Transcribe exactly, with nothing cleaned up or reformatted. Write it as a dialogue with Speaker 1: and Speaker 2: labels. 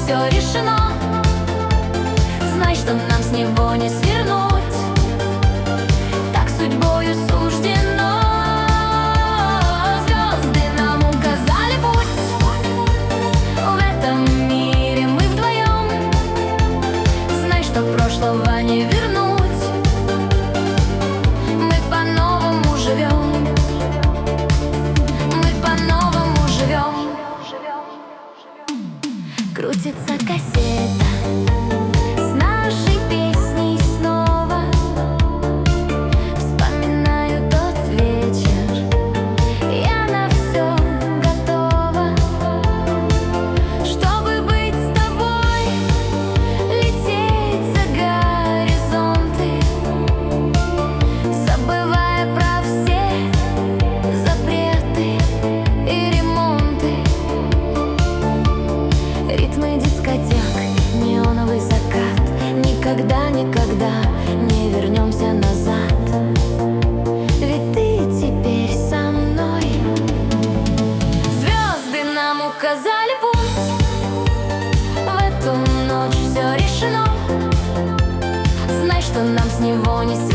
Speaker 1: все решено. Знай, что нам с него не свернуть, так судьбою суждено. Звезды нам указали путь, в этом мире мы вдвоем. Знай, что прошлого не вернуть, мы по-новому живем, мы по-новому живем. Крутится кассета с нашей песней снова. Вспоминаю тот вечер, я на все готова, чтобы быть с тобой, лететь за горизонты, забывая про все запреты и ремонты. Ритмы дискотек, неоновый закат. Никогда, никогда не вернемся назад, ведь ты теперь со мной. Звезды нам указали путь, в эту ночь все решено. Знай, что нам с него не